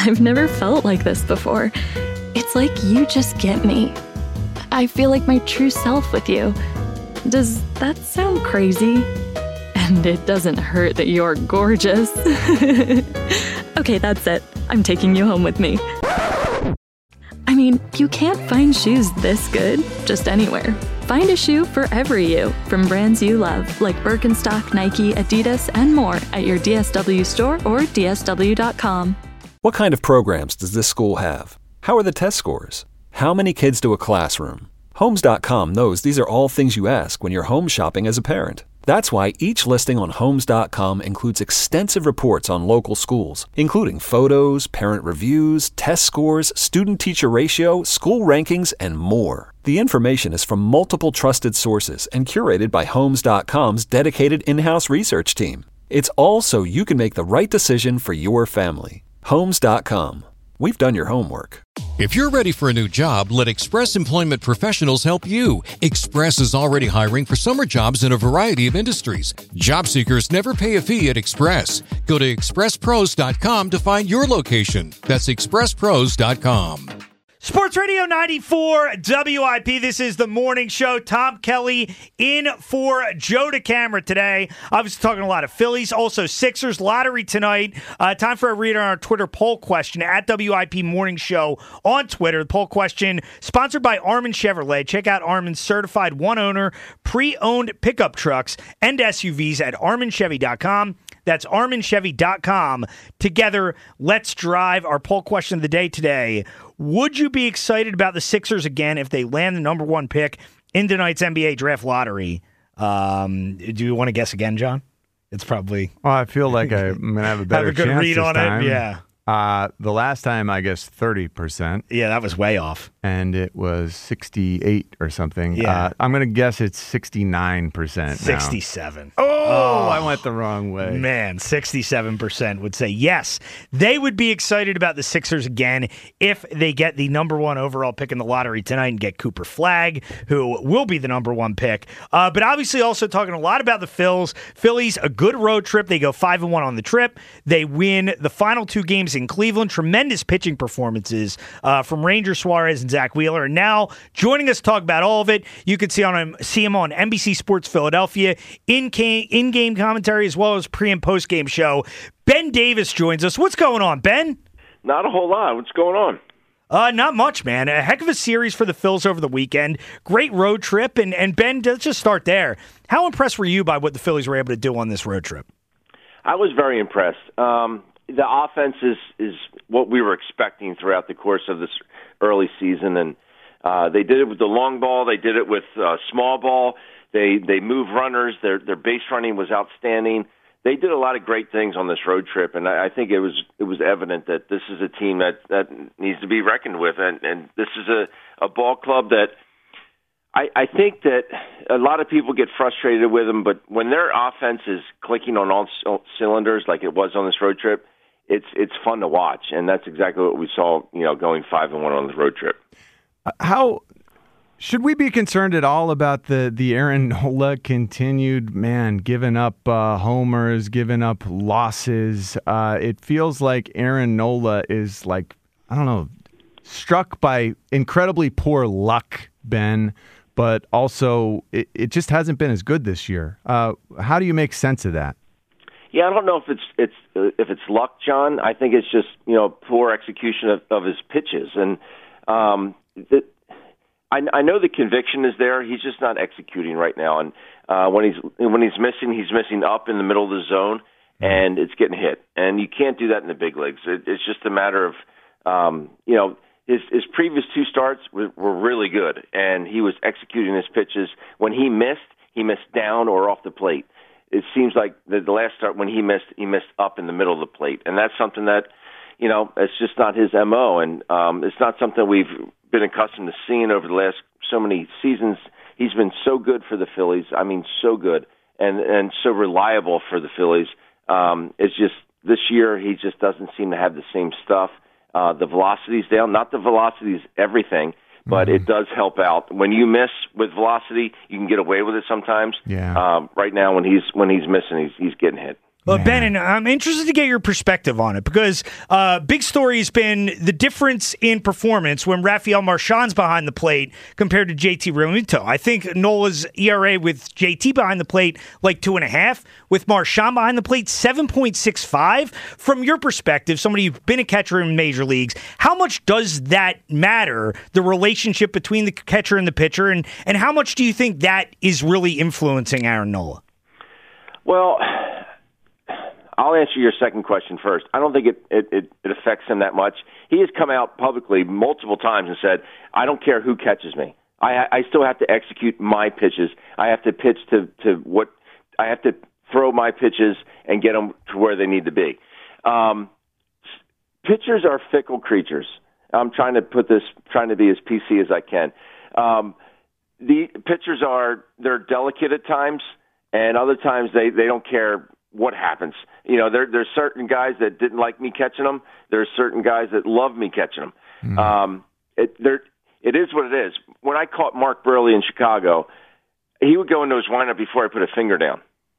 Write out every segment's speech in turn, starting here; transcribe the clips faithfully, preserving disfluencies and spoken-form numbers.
I've never felt like this before. It's like you just get me. I feel like my true self with you. Does that sound crazy? And it doesn't hurt that you're gorgeous. Okay, that's it. I'm taking you home with me. I mean, you can't find shoes this good just anywhere. Find a shoe for every you from brands you love, like Birkenstock, Nike, Adidas, and more at your D S W store or D S W dot com. What kind of programs does this school have? How are the test scores? How many kids do a classroom? Homes dot com knows these are all things you ask when you're home shopping as a parent. That's why each listing on Homes dot com includes extensive reports on local schools, including photos, parent reviews, test scores, student-teacher ratio, school rankings, and more. The information is from multiple trusted sources and curated by Homes dot com's dedicated in-house research team. It's all so you can make the right decision for your family. Homes dot com. We've done your homework. If you're ready for a new job, let Express Employment Professionals help you. Express is already hiring for summer jobs in a variety of industries. Job seekers never pay a fee at Express. Go to express pros dot com to find your location. That's express pros dot com. Sports Radio ninety-four W I P. This is the morning show. Tom Kelly in for Joe DeCamara today. Obviously talking a lot of Phillies, also Sixers lottery tonight. Uh, time for a read on our Twitter poll question at W I P Morning Show on Twitter. The poll question sponsored by Armin Chevrolet. Check out Armin's certified one-owner pre-owned pickup trucks and S U Vs at armin chevy dot com. That's armin chevy dot com. Together, let's drive. Our poll question of the day today. Would you be excited about the Sixers again if they land the number one pick in tonight's N B A draft lottery? Um, do you want to guess again, John? It's probably... Well, I feel like I'm going to have a better have a good chance read this on time. it. Yeah. Uh, the last time, I guess, thirty percent. Yeah, that was way off. And it was sixty-eight or something. Yeah. Uh, I'm going to guess it's sixty-nine percent now. sixty-seven. Oh, Oh. I went the wrong way. Man, sixty-seven percent would say yes. They would be excited about the Sixers again if they get the number one overall pick in the lottery tonight and get Cooper Flagg, who will be the number one pick. Uh, but obviously also talking a lot about the Phils. Phillies, a good road trip. They go five and one on the trip. They win the final two games in Cleveland. Tremendous pitching performances uh, from Ranger Suarez and Zach Wheeler. And now joining us to talk about all of it, you can see on him, see him on N B C Sports Philadelphia in in-game commentary as well as pre and post game show. Ben Davis joins us. What's going on, Ben? Not a whole lot. What's going on? Uh, not much, man. A heck of a series for the Phils over the weekend. Great road trip. And, and Ben, let's just start there. How impressed were you by what the Phillies were able to do on this road trip? I was very impressed. Um, the offense is, is what we were expecting throughout the course of this early season. And uh, they did it with the long ball. They did it with uh, small ball. They they move runners. Their their base running was outstanding. They did a lot of great things on this road trip, and I, I think it was it was evident that this is a team that, that needs to be reckoned with, and, and this is a, a ball club that I, I think that a lot of people get frustrated with them, but when their offense is clicking on all c- cylinders like it was on this road trip, it's it's fun to watch, and that's exactly what we saw. You know, going five and one on this road trip. How should we be concerned at all about the the Aaron Nola continued man giving up uh, homers, giving up losses? Uh, it feels like Aaron Nola is like I don't know, struck by incredibly poor luck, Ben. But also, it, it just hasn't been as good this year. Uh, how do you make sense of that? Yeah, I don't know if it's it's uh, if it's luck, John. I think it's just you know poor execution of, of his pitches, and um, the, I, I know the conviction is there. He's just not executing right now, and uh, when he's when he's missing, he's missing up in the middle of the zone, and it's getting hit. And you can't do that in the big leagues. It, it's just a matter of um, you know. His, his previous two starts were, were really good, and he was executing his pitches. When he missed, he missed down or off the plate. It seems like the, the last start, when he missed, he missed up in the middle of the plate. And that's something that, you know, it's just not his M O, and um, it's not something we've been accustomed to seeing over the last so many seasons. He's been so good for the Phillies. I mean, so good, and, and so reliable for the Phillies. Um, it's just this year he just doesn't seem to have the same stuff. Uh, the velocity's down. Not the velocity's everything, but mm-hmm. it does help out. When you miss with velocity, you can get away with it sometimes. Yeah. Um, right now, when he's when he's missing, he's he's getting hit. Uh, Ben, and I'm interested to get your perspective on it because uh, big story has been the difference in performance when Rafael Marchand's behind the plate compared to J T Realmuto. I think Nola's E R A with J T behind the plate like two and a half, with Marchand behind the plate seven point six five. From your perspective, somebody who's been a catcher in major leagues, how much does that matter? The relationship between the catcher and the pitcher, and and how much do you think that is really influencing Aaron Nola? Well, I'll answer your second question first. I don't think it, it, it, it affects him that much. He has come out publicly multiple times and said, I don't care who catches me. I, I still have to execute my pitches. I have to pitch to, to what – I have to throw my pitches and get them to where they need to be. Um, pitchers are fickle creatures. I'm trying to put this – trying to be as P C as I can. Um, the pitchers are – they're delicate at times, and other times they, they don't care – what happens. You know, there, there's certain guys that didn't like me catching them. There's certain guys that love me catching them. Mm. Um, it, there, it is what it is. When I caught Mark Burley in Chicago, he would go into his windup before I put a finger down.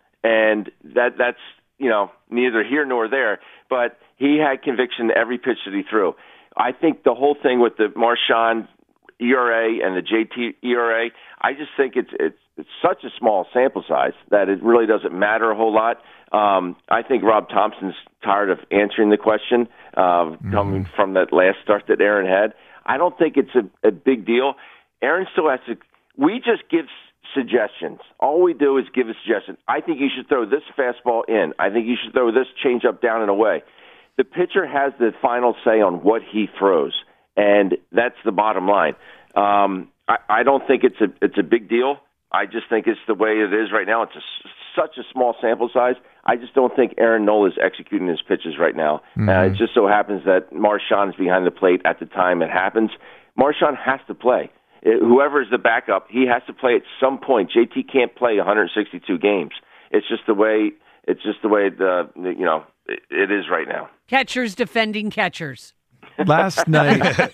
And that that's, you know, neither here nor there. But he had conviction every pitch that he threw. I think the whole thing with the Marchand E R A and the J T E R A, I just think it's it's it's such a small sample size that it really doesn't matter a whole lot. Um, I think Rob Thompson's tired of answering the question uh, mm-hmm. coming from that last start that Aaron had. I don't think it's a, a big deal. Aaron still has to – we just give suggestions. All we do is give a suggestion. I think you should throw this fastball in. I think you should throw this changeup down and away. The pitcher has the final say on what he throws, and that's the bottom line. Um, I, I don't think it's a it's a big deal. I just think it's the way it is right now. It's a, such a small sample size. I just don't think Aaron Nola is executing his pitches right now. Mm-hmm. Uh, it just so happens that Marchand is behind the plate at the time it happens. Marchand has to play. It, whoever is the backup, he has to play at some point. J T can't play one hundred sixty-two games. It's just the way. It's just the way the you know it, it is right now. Catchers defending catchers. Last night,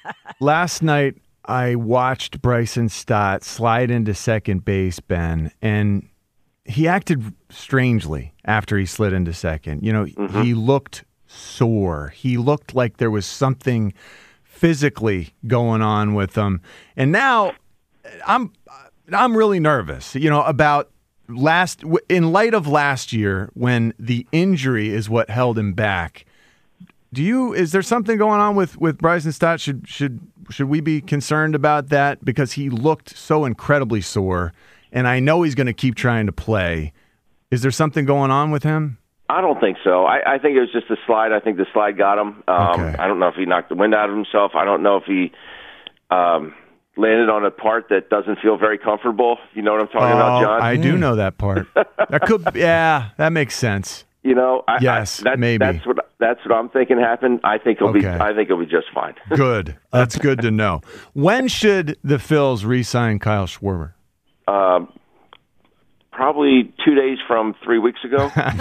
last night. I watched Bryson Stott slide into second base, Ben, and he acted strangely after he slid into second. You know, mm-hmm. he looked sore. He looked like there was something physically going on with him. And now I'm I'm really nervous, you know, about last in light of last year when the injury is what held him back. Do you is there something going on with, with Bryson Stott? Should should should we be concerned about that? Because he looked so incredibly sore, and I know he's going to keep trying to play. Is there something going on with him? I don't think so. I, I think it was just a slide. I think the slide got him. Um, okay. I don't know if he knocked the wind out of himself. I don't know if he um, landed on a part that doesn't feel very comfortable. You know what I'm talking oh, about, John? I do know that part. That could, yeah, that makes sense. You know, I, yes, I, that, maybe that's what that's what I'm thinking happened. I think he'll okay. be. I think he'll be just fine. Good. That's good to know. When should the Phils re-sign Kyle Schwarber? Um, probably two days from three weeks ago.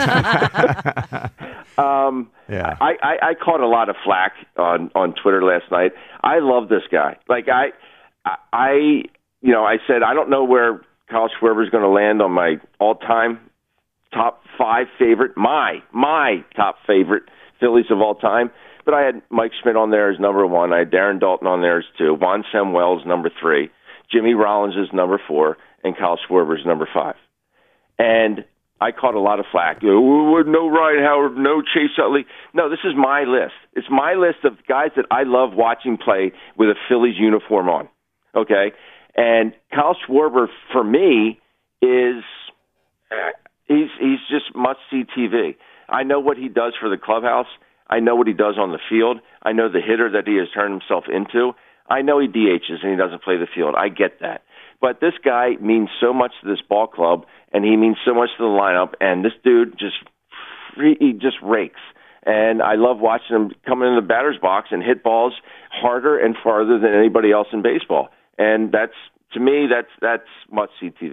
um, yeah, I, I, I caught a lot of flack on, on Twitter last night. I love this guy. Like I, I, you know, I said I don't know where Kyle Schwarber is going to land on my all-time top five favorite, my my top favorite Phillies of all time. But I had Mike Schmidt on there as number one. I had Darren Dalton on there as two. Juan Samuel's number three. Jimmy Rollins is number four, and Kyle Schwarber's number five. And I caught a lot of flack. You know, no Ryan Howard, no Chase Utley. No, this is my list. It's my list of guys that I love watching play with a Phillies uniform on. Okay, and Kyle Schwarber for me is. Uh, He's he's just must-see T V. I know what he does for the clubhouse. I know what he does on the field. I know the hitter that he has turned himself into. I know he D Hs and he doesn't play the field. I get that. But this guy means so much to this ball club, and he means so much to the lineup, and this dude just he just rakes. And I love watching him come in the batter's box and hit balls harder and farther than anybody else in baseball. And that's, to me, that's that's must-see T V.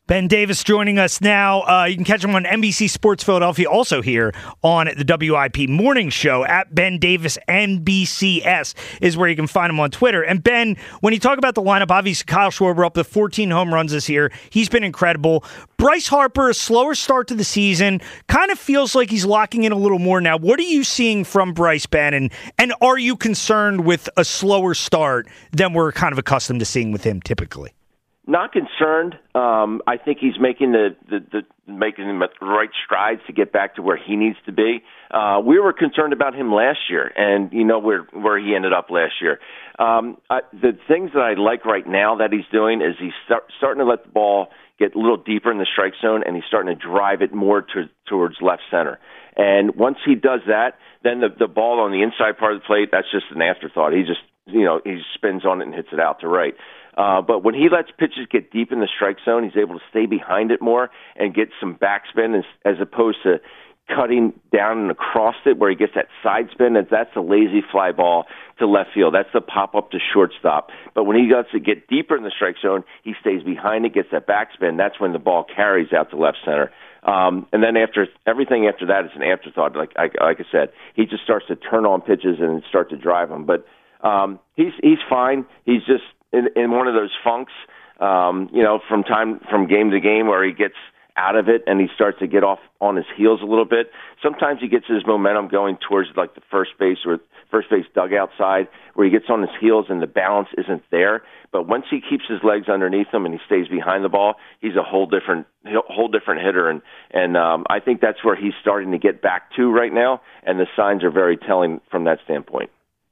Ben Davis joining us now. Uh, you can catch him on N B C Sports Philadelphia, also here on the W I P Morning Show. At Ben Davis N B C S is where you can find him on Twitter. And Ben, when you talk about the lineup, obviously Kyle Schwarber up to fourteen home runs this year. He's been incredible. Bryce Harper, a slower start to the season, kind of feels like he's locking in a little more now. What are you seeing from Bryce, Ben? And, and are you concerned with a slower start than we're kind of accustomed to seeing with him typically? Not concerned. Um, I think he's making the, the, the making the right strides to get back to where he needs to be. Uh, we were concerned about him last year, and you know where where he ended up last year. Um, I, the things that I like right now that he's doing is he's start, starting to let the ball get a little deeper in the strike zone, and he's starting to drive it more to, towards left center. And once he does that, then the the ball on the inside part of the plate, that's just an afterthought. He just you know he spins on it and hits it out to right. Uh, but when he lets pitches get deep in the strike zone, he's able to stay behind it more and get some backspin as, as opposed to cutting down and across it where he gets that side spin. That's a lazy fly ball to left field. That's the pop up to shortstop. But when he gets to get deeper in the strike zone, he stays behind it, gets that backspin. That's when the ball carries out to left center. Um, and then after everything after that is an afterthought. Like, like like I said, he just starts to turn on pitches and start to drive them. But um, he's he's fine. He's just in, in one of those funks, um, you know, from time from game to game where he gets out of it and he starts to get off on his heels a little bit. Sometimes he gets his momentum going towards like the first base or first base dugout side where he gets on his heels and the balance isn't there. But once he keeps his legs underneath him and he stays behind the ball, he's a whole different whole different hitter. And and um, I think that's where he's starting to get back to right now. And the signs are very telling from that standpoint.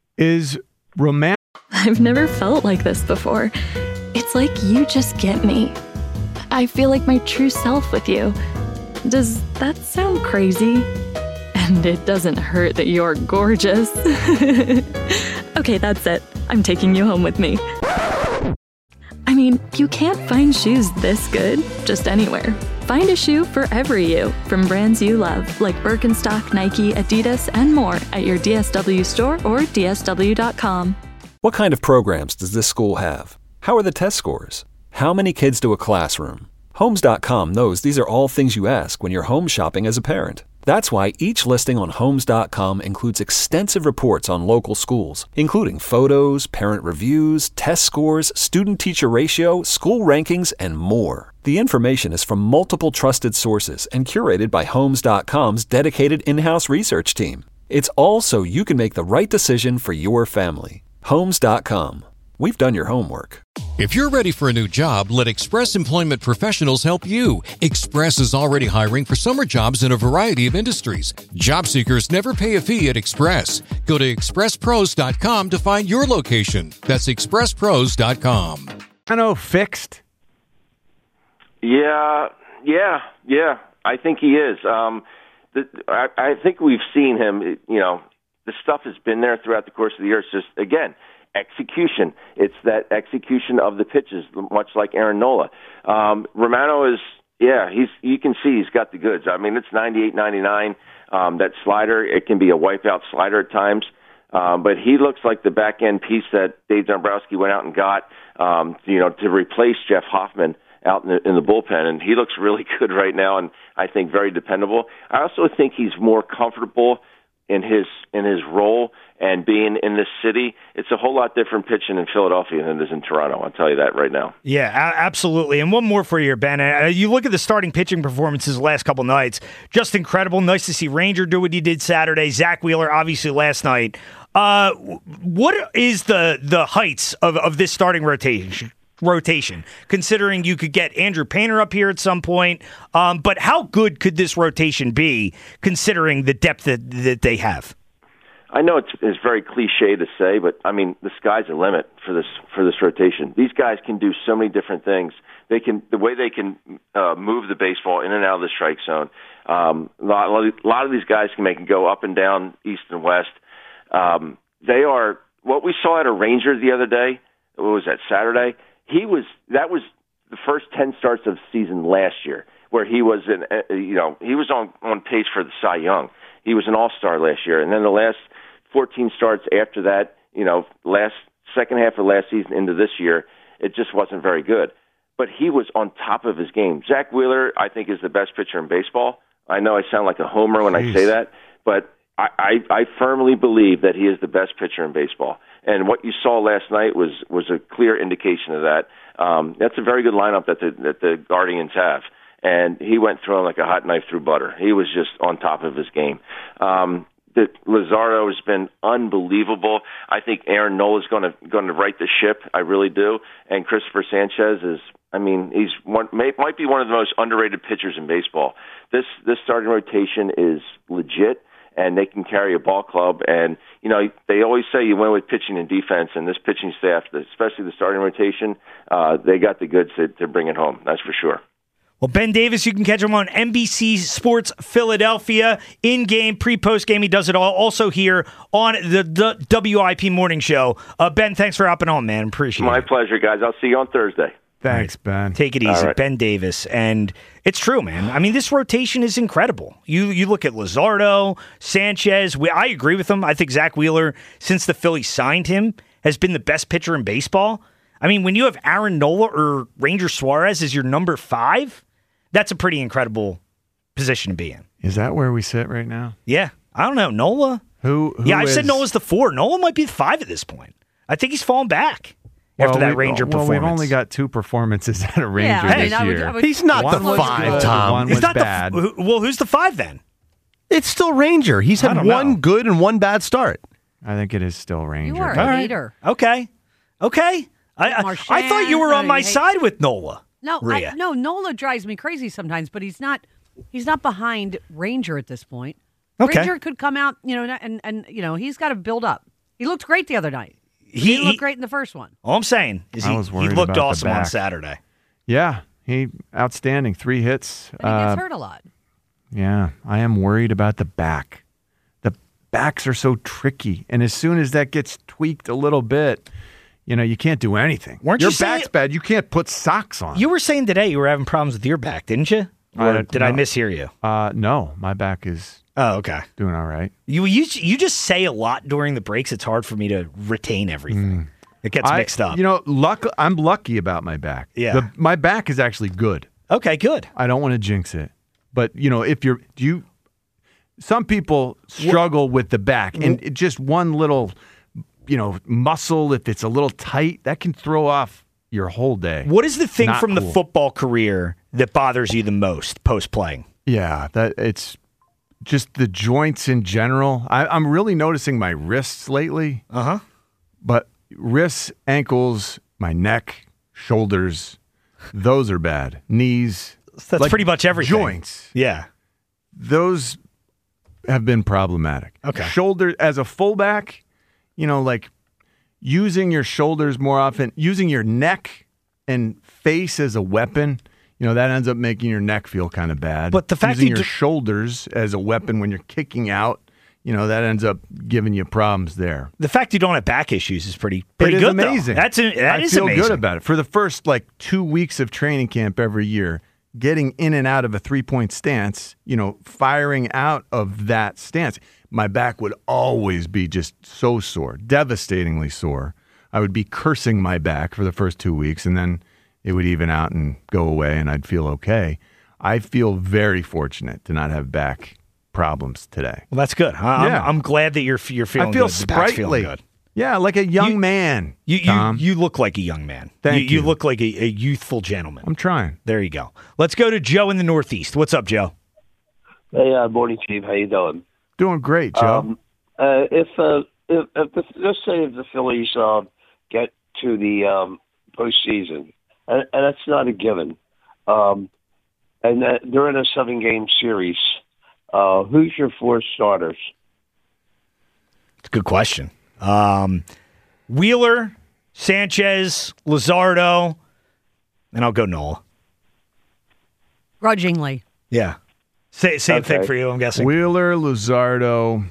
Is Romano? I've never felt like this before. It's like you just get me. I feel like my true self with you. Does that sound crazy? And it doesn't hurt that you're gorgeous. Okay, that's it. I'm taking you home with me. I mean, you can't find shoes this good just anywhere. Find a shoe for every you from brands you love, like Birkenstock, Nike, Adidas, and more at your D S W store or D S W dot com. What kind of programs does this school have? How are the test scores? How many kids do a classroom? Homes dot com knows these are all things you ask when you're home shopping as a parent. That's why each listing on Homes dot com includes extensive reports on local schools, including photos, parent reviews, test scores, student-teacher ratio, school rankings, and more. The information is from multiple trusted sources and curated by Homes dot com's dedicated in-house research team. It's all so you can make the right decision for your family. Homes dot com. We've done your homework. If you're ready for a new job, let Express Employment Professionals help you. Express is already hiring for summer jobs in a variety of industries. Job seekers never pay a fee at Express. Go to express pros dot com to find your location. That's express pros dot com. Romano fixed? Yeah, yeah, yeah. I think he is. Um, the, I, I think we've seen him, you know, the stuff has been there throughout the course of the year. It's just, again, execution. It's that execution of the pitches, much like Aaron Nola. Um, Romano is, yeah, he's. You can see he's got the goods. I mean, it's ninety-eight, ninety-nine. Um, that slider, it can be a wipeout slider at times. Um, but he looks like the back-end piece that Dave Dombrowski went out and got, um, you know, to replace Jeff Hoffman out in the, in the bullpen. And he looks really good right now and I think very dependable. I also think he's more comfortable in his in his role and being in this city. It's a whole lot different pitching in Philadelphia than it is in Toronto. I'll tell you that right now. Yeah, a- absolutely. And one more for you, Ben. Uh, you look at the starting pitching performances the last couple nights, just incredible. Nice to see Ranger do what he did Saturday. Zach Wheeler, obviously, last night. Uh, what is the the heights of, of this starting rotation? rotation, considering you could get Andrew Painter up here at some point. Um, but how good could this rotation be, considering the depth that, that they have? I know it's, it's very cliche to say, but I mean the sky's the limit for this for this rotation. These guys can do so many different things. They can the way they can uh, move the baseball in and out of the strike zone. Um, a, lot, a lot of these guys can make it go up and down, east and west. Um, they are what we saw at a Ranger the other day. What was that, Saturday? He was that was the first ten starts of the season last year, where he was in, uh, you know, he was on, on pace for the Cy Young. He was an all-star last year, and then the last fourteen starts after that, you know, last second half of last season into this year, it just wasn't very good. but he was on top of his game. Zach Wheeler, I think, is the best pitcher in baseball. I know I sound like a homer when Jeez. I say that, but I, I, I firmly believe that he is the best pitcher in baseball. And what you saw last night was was a clear indication of that. Um, that's a very good lineup that the that the Guardians have. And he went through him like a hot knife through butter. He was just on top of his game. Um, the Luzardo has been unbelievable. I think Aaron Nola is going to going to right the ship. I really do. And Christopher Sanchez is, I mean, he's one may, might be one of the most underrated pitchers in baseball. This this starting rotation is legit, and they can carry a ball club. And you know, they always say you win with pitching and defense, and this pitching staff, especially the starting rotation, uh, they got the goods to, to bring it home. That's for sure. Well, Ben Davis, you can catch him on N B C Sports Philadelphia, in-game, pre-post game. He does it all. Also here on the, the W I P Morning Show. Uh, Ben, thanks for hopping on, man. Appreciate My it. My pleasure, guys. I'll see you on Thursday. Thanks, Ben. Take it easy. Right. Ben Davis. And it's true, man. I mean, this rotation is incredible. You you look at Luzardo, Sanchez. We, I agree with him. I think Zach Wheeler, since the Phillies signed him, has been the best pitcher in baseball. I mean, when you have Aaron Nola or Ranger Suarez as your number five, that's a pretty incredible position to be in. Is that where we sit right now? Yeah. I don't know. Nola? Who? who yeah, I've is, said Nola's the four. Nola might be the five at this point. I think he's fallen back well, after that we, Ranger well, performance. we've only got two performances at a Ranger Yeah, I this mean, I would- year. I would- He's not One the was five, good, Tom. one He's was not bad. the f- well, who's the five then? It's still Ranger. He's I had don't one know. good and one bad start. I think it is still Ranger. You are All a right. hater. Okay. Okay. I, I, Marchand, I thought you were on I my hate- side with Nola. No, I, Rhea. no, Nola drives me crazy sometimes, but he's not. He's not behind Ranger at this point. Okay. Ranger could come out, you know, and and you know he's got to build up. He looked great the other night. He, He, didn't he look great in the first one. all I'm saying is I he, was he worried looked about the awesome on back. Saturday. Yeah, he outstanding. Three hits. And he gets Uh, hurt a lot. Yeah, I am worried about the back. The backs are so tricky, and as soon as that gets tweaked a little bit, you know, you can't do anything. Weren't your you saying- back's bad. You can't put socks on. You were saying today you were having problems with your back, didn't you? Or I- did I no. mishear you? uh, no, my back is Oh, okay. doing all right. You you you just say a lot during the breaks. It's hard for me to retain everything. It gets I- mixed up. You know, luck. I'm lucky about my back. Yeah. The, my back is actually good. Okay, good. I don't want to jinx it, but you know, if you're, do you, some people struggle with the back, and it just one little, you know, muscle, if it's a little tight, that can throw off your whole day. What is the thing Not from the cool. football career that bothers you the most post playing? Yeah, that it's just the joints in general. I, I'm really noticing my wrists lately, Uh huh. but wrists, ankles, my neck, shoulders, those are bad. Knees. That's like pretty much everything. Joints. Yeah. Those have been problematic. Okay. Shoulder as a fullback, you know, like using your shoulders more often, using your neck and face as a weapon, you know, that ends up making your neck feel kind of bad. But the fact using you your do- shoulders as a weapon when you're kicking out, you know, that ends up giving you problems there. The fact you don't have back issues is pretty pretty it is good. though. amazing. That's a, that I is feel amazing. good about it. For the first like two weeks of training camp every year, getting in and out of a three-point stance, you know, firing out of that stance, my back would always be just so sore, devastatingly sore. I would be cursing my back for the first two weeks, and then it would even out and go away, and I'd feel okay. I feel very fortunate to not have back problems today. Well, that's good. I, Yeah. I'm, I'm glad that you're you're feeling I feel good. The back's sprightly. feeling good. Yeah, like a young You- man. You you, Tom. you look like a young man. Thank you. you. You look like a, a youthful gentleman. I'm trying. There you go. Let's go to Joe in the Northeast. What's up, Joe? Hey, uh, morning, Chief. How you doing? Doing great, Joe. Um, uh, if, uh, if, if the, let's say if the Phillies uh, get to the um, postseason, and, and that's not a given, um, and uh, they're in a seven-game series, uh, who's your four starters? It's a good question. Um, Wheeler, Sanchez, Luzardo, and I'll go Nola. Grudgingly. Yeah. Say, same Okay. thing for you, I'm guessing. Wheeler, Luzardo.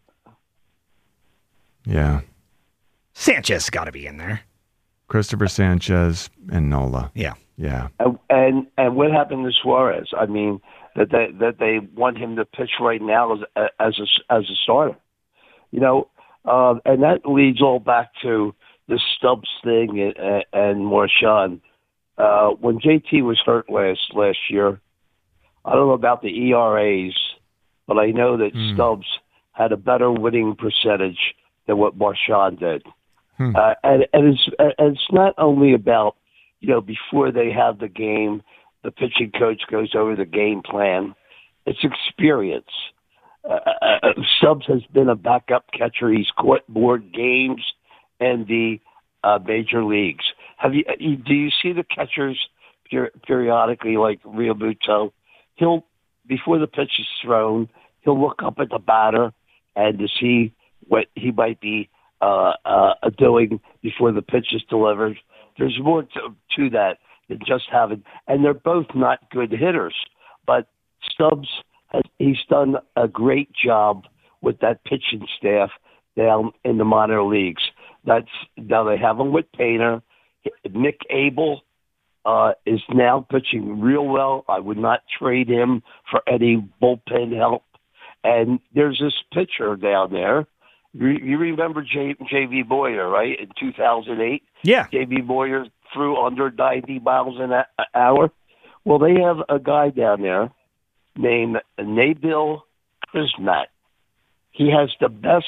Yeah. Sanchez got to be in there. Christopher Sanchez and Nola. Yeah. Yeah. And, and and what happened to Suarez? I mean, that they that they want him to pitch right now as as a, as a starter. You know, uh, and that leads all back to the Stubbs thing and, and Marchand. uh, when J T was hurt last last year, I don't know about the E R As, but I know that mm. Stubbs had a better winning percentage than what Marshawn did. Hmm. Uh, and, and, it's, and it's not only about, you know, before they have the game, the pitching coach goes over the game plan. It's experience. Uh, uh, Stubbs has been a backup catcher. He's caught more games in the uh, major leagues. Have you? Do you see the catchers per- periodically, like Realmuto? He'll, before the pitch is thrown, he'll look up at the batter and to see what he might be uh, uh, doing before the pitch is delivered. There's more to, to that than just having, and they're both not good hitters, but Stubbs has, he's done a great job with that pitching staff down in the minor leagues. That's now they have him with Painter. Nick Abel uh, is now pitching real well. I would not trade him for any bullpen help. And there's this pitcher down there. You, you remember J, J.V. Boyer, right? In two thousand eight, yeah, J V. Boyer threw under ninety miles an hour. Well, they have a guy down there named Nabil Krismat. He has the best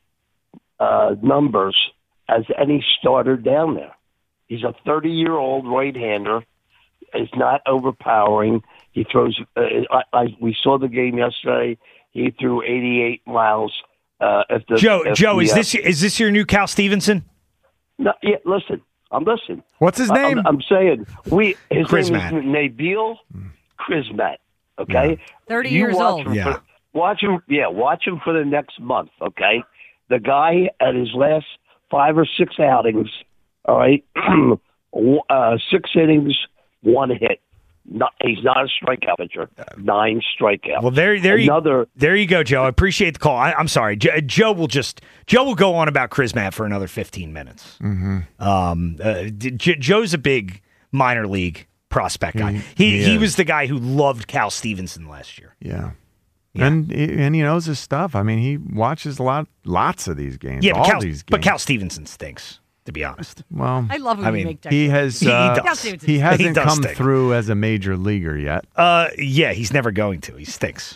uh, numbers as any starter down there. He's a thirty-year-old right-hander. He's not overpowering. He throws. Uh, I, I, we saw the game yesterday. He threw eighty-eight miles. Uh, if the, Joe, if Joe, the, is uh, this is this your new Cal Stevenson? No, yeah. Listen, I'm listening. What's his name? I'm, I'm saying we. His Krismat. name is Nabil Krismat. Okay, yeah. thirty you years watch old. Him yeah, for, watch him. Yeah, watch him for the next month. Okay, the guy at his last five or six outings. All right, uh, six innings, one hit. Not, he's not a strikeout pitcher. Nine strikeouts. Well, there, there Another, you, there you go, Joe. I appreciate the call. I, I'm sorry, Joe, Joe will just Joe will go on about Krismat for another fifteen minutes. Mm-hmm. Um, uh, J- Joe's a big minor league prospect guy. He he, he was the guy who loved Cal Stevenson last year. Yeah. Yeah. And and he knows his stuff. I mean, he watches a lot, lots of these games. Yeah, but all Cal, these games. but Cal Stevenson stinks, to be honest. Well, I love when I you mean, make he has. He- he Uh, does. he hasn't He does come stink. through as a major leaguer yet. Uh, yeah, he's never going to. He stinks.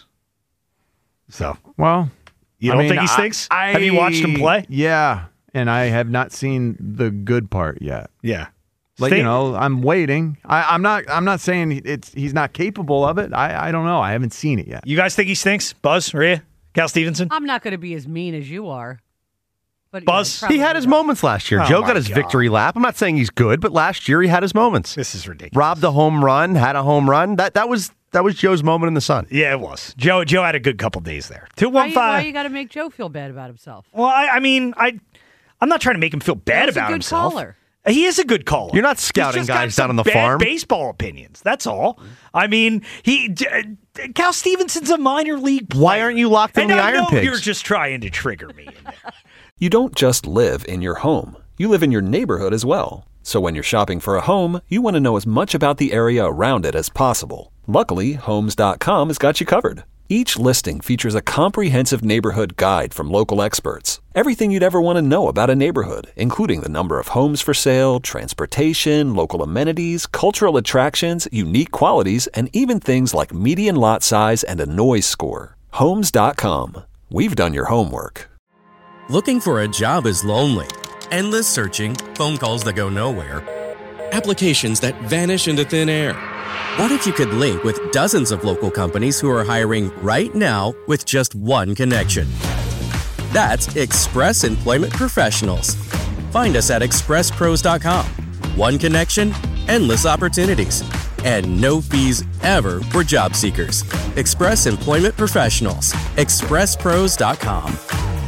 So Well, you I don't mean, think he I- stinks? I, Have you watched him play? Yeah, and I have not seen the good part yet. Yeah. Like Stink- you know, I'm waiting. I, I'm not. I'm not saying it's he's not capable of it. I, I don't know. I haven't seen it yet. You guys think he stinks? Buzz, Rhea, Cal Stevenson? I'm not going to be as mean as you are. But Buzz? yeah, He had his moments last year. Oh, Joe my got his God. victory lap. I'm not saying he's good, but last year he had his moments. This is ridiculous. Robbed a home run, had a home run. That that was that was Joe's moment in the sun. Yeah, it was. Joe Joe had a good couple days there. Two Why, one you- why five. you got to make Joe feel bad about himself? Well, I, I mean, I I'm not trying to make him feel bad Joe's a about good himself. caller. He is a good caller. You're not He's scouting just got guys some down on the bad farm. baseball opinions. That's all. I mean, he d- uh, Cal Stevenson's a minor league player. Why aren't you locked in and the I Iron know Pigs? You're just trying to trigger me. In there. You don't just live in your home, you live in your neighborhood as well. So when you're shopping for a home, you want to know as much about the area around it as possible. Luckily, Homes dot com has got you covered. Each listing features a comprehensive neighborhood guide from local experts. Everything you'd ever want to know about a neighborhood, including the number of homes for sale, transportation, local amenities, cultural attractions, unique qualities, and even things like median lot size and a noise score. Homes dot com. We've done your homework. Looking for a job is lonely. Endless searching, phone calls that go nowhere, applications that vanish into thin air. What if you could link with dozens of local companies who are hiring right now with just one connection? That's Express Employment Professionals. Find us at express pros dot com. One connection, endless opportunities, and no fees ever for job seekers. Express Employment Professionals. express pros dot com.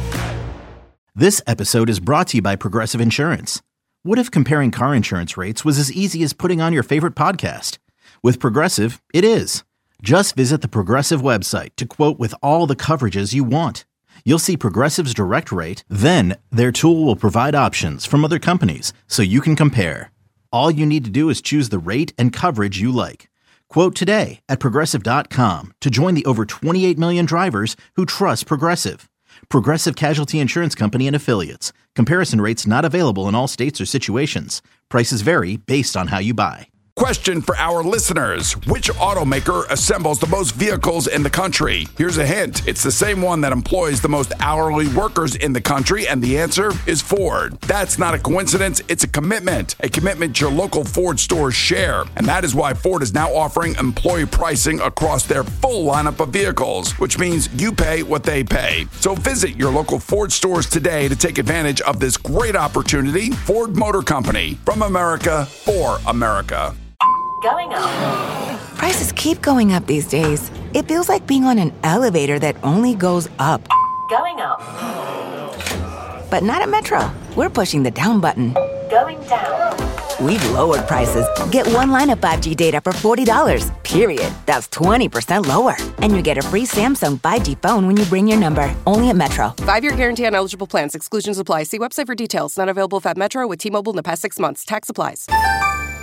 This episode is brought to you by Progressive Insurance. What if comparing car insurance rates was as easy as putting on your favorite podcast? With Progressive, it is. Just visit the Progressive website to quote with all the coverages you want. You'll see Progressive's direct rate, then their tool will provide options from other companies so you can compare. All you need to do is choose the rate and coverage you like. Quote today at progressive dot com to join the over twenty-eight million drivers who trust Progressive. Progressive Casualty Insurance Company and Affiliates. Comparison rates not available in all states or situations. Prices vary based on how you buy. Question for our listeners. Which automaker assembles the most vehicles in the country? Here's a hint. It's the same one that employs the most hourly workers in the country, and the answer is Ford. That's not a coincidence. It's a commitment. A commitment your local Ford stores share. And that is why Ford is now offering employee pricing across their full lineup of vehicles, which means you pay what they pay. So visit your local Ford stores today to take advantage of this great opportunity. Ford Motor Company. From America, for America. Going up. Prices keep going up these days. It feels like being on an elevator that only goes up. Going up. But not at Metro. We're pushing the down button. Going down. We've lowered prices. Get one line of five G data for forty dollars, period. That's twenty percent lower. And you get a free Samsung five G phone when you bring your number. Only at Metro. Five-year guarantee on eligible plans. Exclusions apply. See website for details. Not available at Metro with T-Mobile in the past six months. Tax applies.